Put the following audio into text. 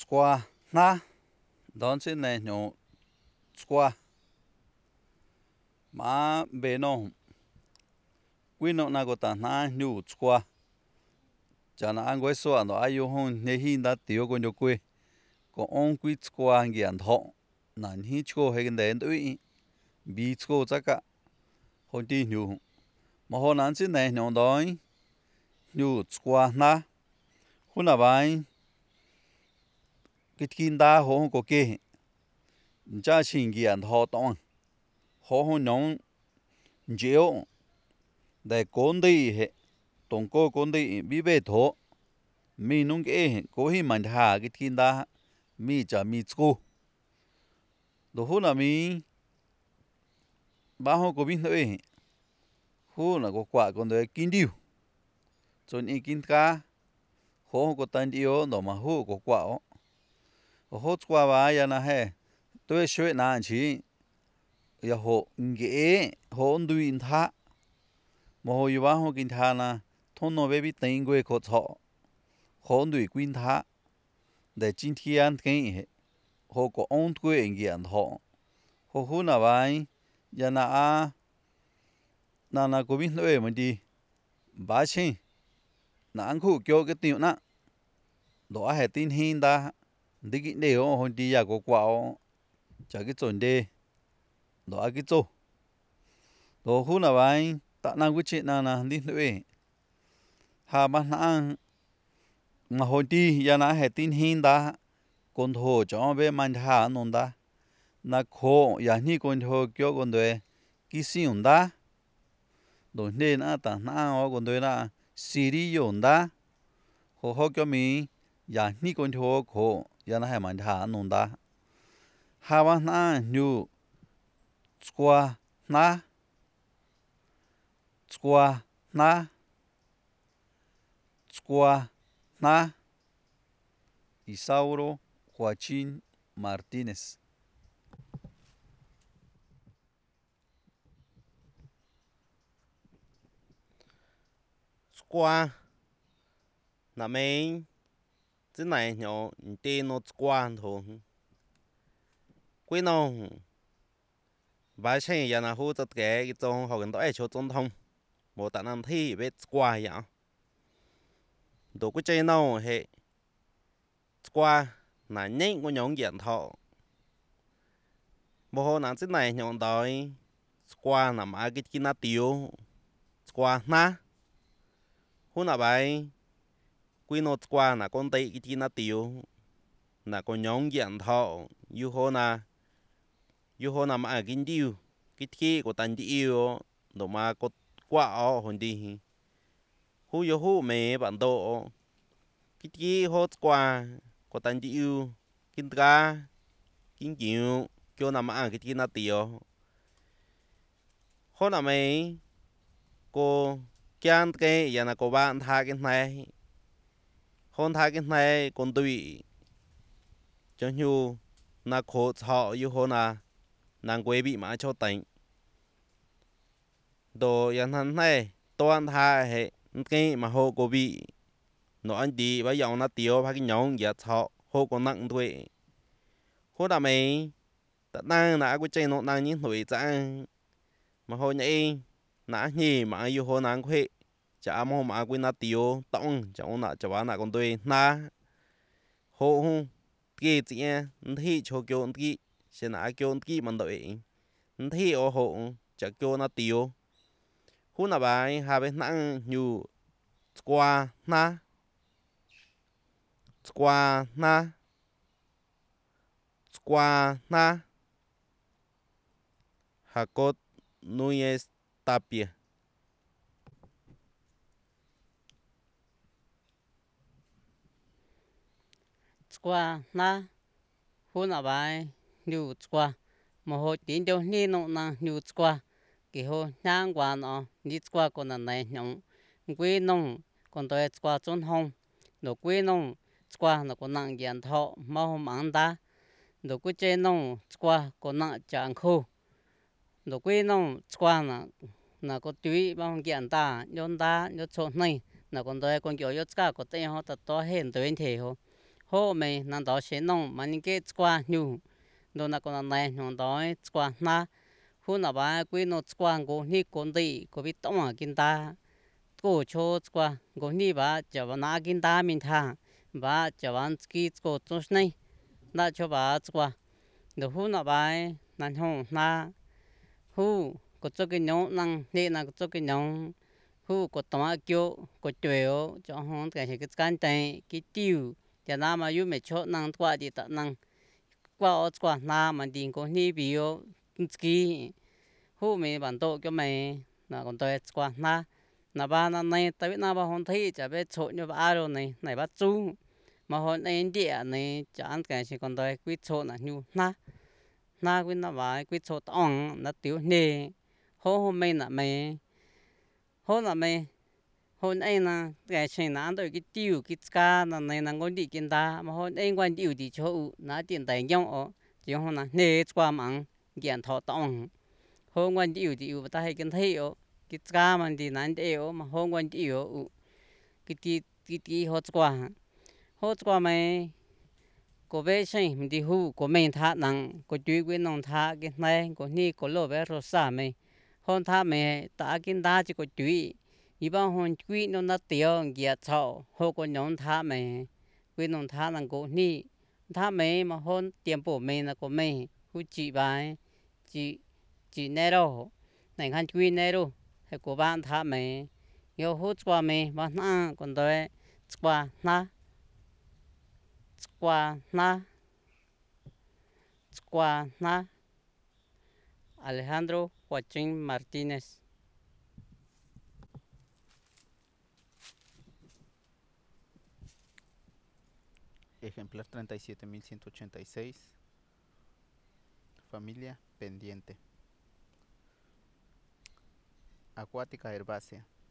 squaw na đón xin này nhổ squaw má bề nó quy nó na có ta na nhủ squaw chả na anh quay xóa nó ai yêu hôn nên hi đã tiêu con nhổ quê có ông quy squaw nghiền thọ nàn hi cho hay cái đến đấy bị cho chắc cả hôn đi nhủ mà hôn anh xin này nhổ đói nhủ squaw na hôn là bài cái kinh đa hôn có kê cha xin nghiền thọ tông hôn nhông chiếu để con đi hệ tổng cô con đi bị bê thổ mi nung cái cố hi mình hà cái thiên đa mi chả mi chú đồ hú là mi ba hồ có bin thôi hú là có quả con đấy kinh điêu cho nên kinh cá hồ có tan điêu đó mà hú có quả hú quả ba ya na he tôi suy na chỉ ya hồ nghe hồ đuôi thá mà hồ yêu hồ kinh thá na thôn nó bị đánh quay khó thọ hồ đuôi kinh thá để今天跟hồ có ông quay nghiền thọ hồ hú là bài ya na na có bin thôi mình đi ba千na anh khu kêu cái tiền na đó là tin hin da đi cái điều hồi đi ya có quả chả cái chuẩn đề đó cái chỗ đó hú là bài ta năng cái chuyện na đi thôi hà mà na mà hồi đi ya na là tin hin da con thổ cho về mình hà nông da na khó ya ni con thổ kêu con đấy cái gì da rồi nên ta na con đấy là Siri da hồ cho mình ya ni con thổ khó ya na mình hà nông da hà mà na như squaw na Isauro Joaquín Martínez. Squaw là mấy cái này nhỏ tên nó squaw thôi quý nó vài xe giờ nào hú tất cả cái trong họ gần đó cho tổng thống một tạ năm thi với squaw vậy đồ cái chơi nó hệ squaw là nhanh của nhóm diện thọ một hôm nào cái này nhóm đói squaw là mà cái kia tiêu squaw na hôm nào bài quý nó squaw là con tây cái kia tiêu là con nhóm diện thọ yêu hôm mà cái điều cái kia của tan yêu đồ mà có quả ở hồn đi hú mẹ bạn độ cái kia hốt qua của tan yêu kinh ca kinh chịu cho nằm ăn cái kia tiêu hôm nào mày cô chán cái giờ là cô bạn tha cái này hôn tha cái này con tùy cho nhu na khổ họ yêu hôn nàng quê bị mã cho tỉnh đồ yên thân này toàn tha hệ cái mà hồ cô bị nó anh đi bây giờ nó tiêu phải cái nhóm giờ họ hồ còn nặng tuổi hồ đà mày tận năng là cái chơi nó năng những tuổi chẳng mà hồ nhảy nã nhì mà yêu hồ năng quê chả mà mà quên nó tiêu tông chẳng nó chả bán là con tuổi na hồ kia chị thì cho kêu kia sẽ nã kêu kia mà đợi thì ở hộ chả kêu nó tiêu hú là bài hà bên nặng nhiều squaw na Jacob Núñez Tapia squaw na hú là bài nhiều squaw mà hồi tin cho ni nó na nhiều squaw cái hồ nhang qua nó ni squaw con là này nhung quê nông con tôi squaw chôn hông đồ quê nông squaw nó con nặng diện thọ mà hôm ăn ta đồ quê chơi nông squaw con nặng chẳng khô đồ quê nông squaw là có túi bằng diện ta nhon chôn này là con tôi con kiểu yết cả có tay họ thật to hên tới thế hồ hô mày nàng đó sẽ nông mà những cái qua nhu đồ nào còn này nhung đó qua na hu nào ba quy nó qua cô ni con đi có biết tông à kinh ta cô cho qua cô ni ba cho ba na kinh ta mình thang ba cho bạn ski cô cho này na cho ba qua đồ hu nào ba nàng hông na hu có cho cái nhóm năng nè na có cho cái nhóm hu có tông kêu có tiêu cho hông cái can tay cái tiêu cho na mà yêu mẹ cho năng qua đi ta năng qua na mà đi có ni biểu ski hu mẹ bản tổ cho mày là còn tôi qua na ba na này tại na ba hông thấy chả biết chỗ như ba rồi này này bắt chú mà hôn này địa này chẳng cái gì còn tôi quyết chỗ là nhu na quyết na ba quyết chỗ tông nó tiêu nè hô mày là mày hô là mày hôn anh là cái chuyện nào tôi cái tiêu cái cá là này là ngon đi kiến ta mà hôn anh quan tiêu thì chỗ nó tiền tài nhau ở chỉ hôn là nè qua mạng kiện thọ tông hôn quan tiêu thì ta hay kiến thấy ở cái cá mà thì难得ở mà hôn quan tiêu cái hốt qua mày có bé sinh mình đi hu có mình thả nặng có chú quý nông thả cái này có ni có lô bé rồi xa mày hôn thả mày ta kiến ta chỉ có chú iban hon quý nó nát tiêu gia chậu hô có nhóm thả mày quý nông thả nặng có ni thả mày mà hôn tiền bổ mày là có mày hu chỉ bài chỉ nè đâu này khăn quý nè đâu hay của bạn thả mày yêu hốt qua mày bạn na còn tôi qua na Alejandro Joaquín Martínez. Ejemplar 37.186. Familia pendiente. Acuática herbácea.